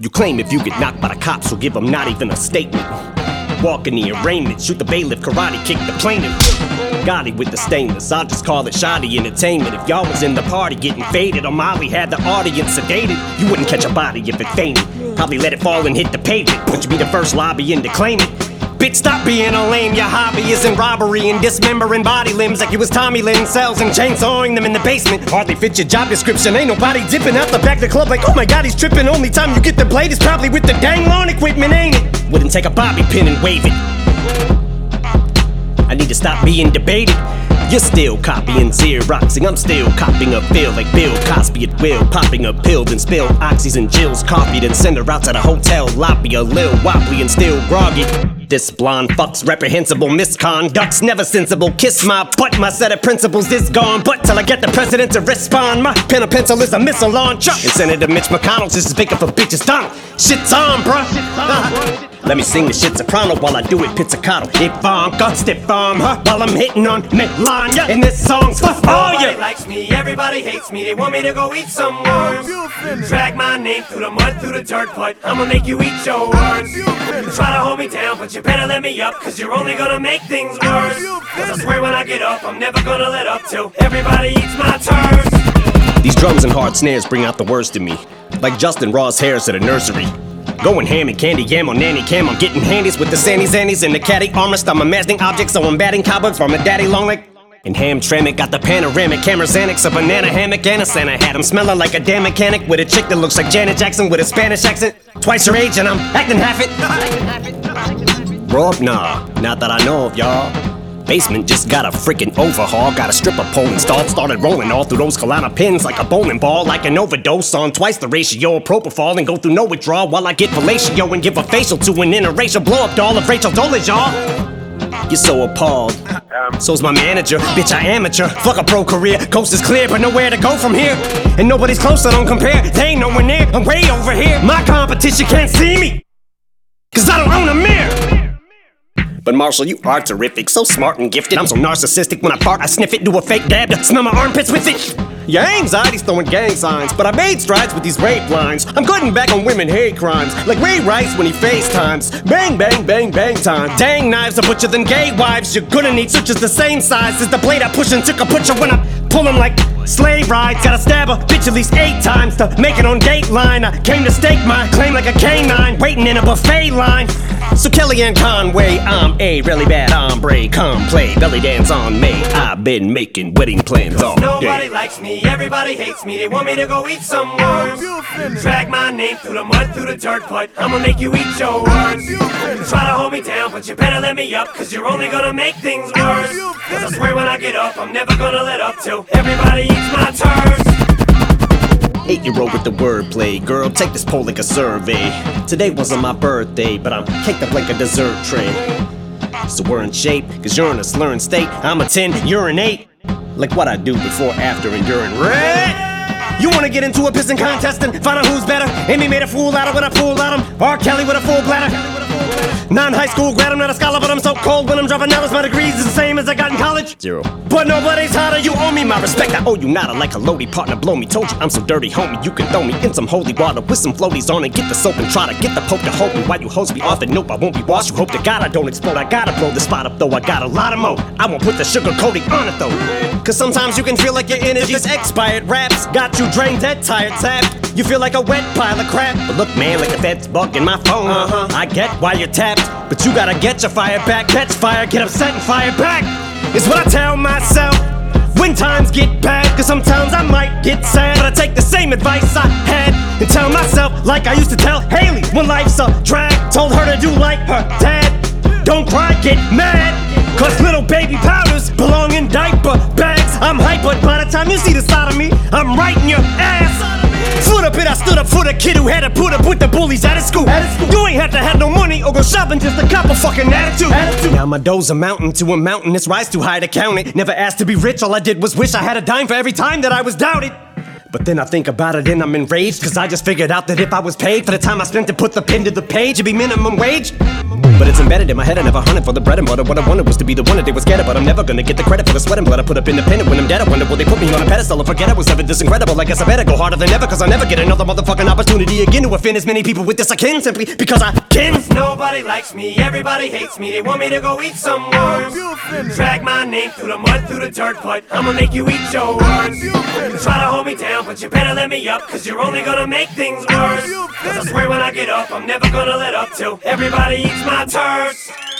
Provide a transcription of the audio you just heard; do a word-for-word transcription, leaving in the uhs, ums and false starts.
You claim if you get knocked by the cops, you'll give them not even a statement. Walk in the arraignment, shoot the bailiff, karate kick the plaintiff. Gotti with the stainless, I'll just call it shoddy entertainment. If y'all was in the party getting faded, or Molly had the audience sedated, you wouldn't catch a body if it fainted. Probably let it fall and hit the pavement, but you be the first lobbying to claim it. Bitch, stop being a lame, your hobby isn't robbery and dismembering body limbs like you was Tommy Lynn cells and chainsawing them in the basement. Hardly fit your job description, ain't nobody dipping out the back of the club like, oh my god, he's tripping. Only time you get the blade is probably with the dang lawn equipment, ain't it? Wouldn't take a bobby pin and wave it. I need to stop being debated. You're still copying Xeroxing, I'm still copying a feel like Bill Cosby at will. Popping a pill, then spill oxys and Jill's coffee, then send her out to the hotel lobby, a lil wobbly and still groggy. This blonde fuck's reprehensible misconduct's never sensible. Kiss my butt, my set of principles is gone. But till I get the president to respond, my pen and pencil is a missile launcher. And Senator Mitch McConnell's just speaking for bitches done. Shit's on, bruh. Uh, let me sing the shit soprano while I do it pizzicato. Ivanka, stiff arm her while I'm hitting on Melania. And this song's for all you. Everybody likes me, everybody hates me. They want me to go eat some worms. Drag my name through the mud, through the dirt, but I'ma make you eat your words. You try to hold me down, but you better let me up, cause you're only gonna make things worse. Cause I swear when I get up, I'm never gonna let up till everybody eats my turds. These drums and hard snares bring out the worst in me, like Justin Ross hairs at a nursery. Going ham and candy yam on nanny cam. I'm getting handies with the sandy zannies and the caddy armrest. I'm imagining objects, so I'm batting cobwebs from a daddy long leg. And Hamtramck got the panoramic camera Xanax, a banana hammock and a Santa hat. I'm smelling like a damn mechanic with a chick that looks like Janet Jackson with a Spanish accent. Twice her age and I'm acting half it. Grow up, nah, not that I know of, y'all. Basement just got a freaking overhaul. Got a stripper pole installed, started rolling all through those Kalana pins like a bowling ball. Like an overdose on twice the ratio of propofol and go through no withdrawal while I get fellatio and give a facial to an interracial blow up doll of Rachel Dolezal, y'all. You're so appalled. So's my manager, bitch, I amateur. Fuck a pro career, coast is clear, but nowhere to go from here. And nobody's close, I don't compare. They ain't nowhere near, I'm way over here. My competition can't see me, cause I don't own a mirror. But Marshall, you are terrific, so smart and gifted. I'm so narcissistic, when I fart, I sniff it, do a fake dab to smell my armpits with it. Your anxiety's throwing gang signs, but I made strides with these rape lines. I'm cutting back on women hate crimes, like Ray Rice when he FaceTimes. Bang, bang, bang, bang time. Dang knives are butcher than gay wives. You're gonna need switches the same size as the blade I push and took a butcher when I pull them like slave rides. Gotta stab a bitch at least eight times to make it on Dateline. I came to stake my claim like a canine, waiting in a buffet line. So Kellyanne Conway, I'm a really bad hombre. Come play belly dance on me. I've been making wedding plans all day. Nobody likes me, everybody hates me. They want me to go eat some worms. Drag my name through the mud, through the dirt, but I'ma make you eat your words. Try to hold me down, but you better let me up, cause you're only gonna make things worse. Cause I swear when I get up, I'm never gonna let up till everybody eats my turds. Eight-year-old with the wordplay. Girl, take this poll like a survey. Today wasn't my birthday, but I'm caked up like a dessert tray. So we're in shape, cause you're in a slurring state. I'm a ten, you're an eight. Like what I do before, after, and during. Red! You wanna get into a pissing contest and find out who's better? Amy made a fool out of when I fooled at him. R. Kelly with a full bladder. Non-high school grad, I'm not a scholar, but I'm so cold when I'm dropping dollars. My degrees is the same as I got in college. Zero. But nobody's hotter, you owe me my respect. I owe you not, I like a loady partner, blow me. Told you I'm so dirty, homie, you can throw me in some holy water with some floaties on and get the soap and try to get the poke to hold me while you hose me off. And nope, I won't be washed. You hope to God I don't explode. I gotta blow this spot up though, I got a lot of mo. I won't put the sugar coating on it though. Cause sometimes you can feel like your energy's expired. Raps got you drained, dead, tired, tapped. You feel like a wet pile of crap. But look man, like the Fed's bugging my phone. Uh-huh. I get why you're tapped, but you gotta get your fire back. Catch fire, get upset and fire back, is what I tell myself when times get bad. Cause sometimes I might get sad, but I take the same advice I had and tell myself like I used to tell Haley when life's a drag. Told her to do like her dad. Don't cry, get mad, cause little baby powders belong in diaper bags. I'm hyper, by the time you see the side of me, I'm right in your ass. Foot up it, I stood up for the kid who had to put up with the bullies at his school. You ain't have to have no money or go shopping, just a cop of fucking attitude. attitude. Now my dough's a mountain to a mountain, it's rise too high to count it. Never asked to be rich, all I did was wish I had a dime for every time that I was doubted. But then I think about it and I'm enraged, cause I just figured out that if I was paid for the time I spent to put the pen to the page, it'd be minimum wage. But it's embedded in my head, I never hunted for the bread and butter. What I wanted was to be the one that they were scared of, but I'm never gonna get the credit for the sweat and blood I put up independent. When I'm dead, I wonder will they put me on a pedestal or forget I was ever this incredible. I guess I better go harder than ever, cause I'll never get another motherfucking opportunity again to offend as many people with this I can, simply because I can. Nobody likes me, everybody hates me. They want me to go eat some worms. Drag my name through the mud, through the dirt, but I'ma make you eat your words. Try to hold me down, but you better let me up, cause you're only gonna make things worse. Cause I swear when I get up, I'm never gonna let up till everybody eats my turds.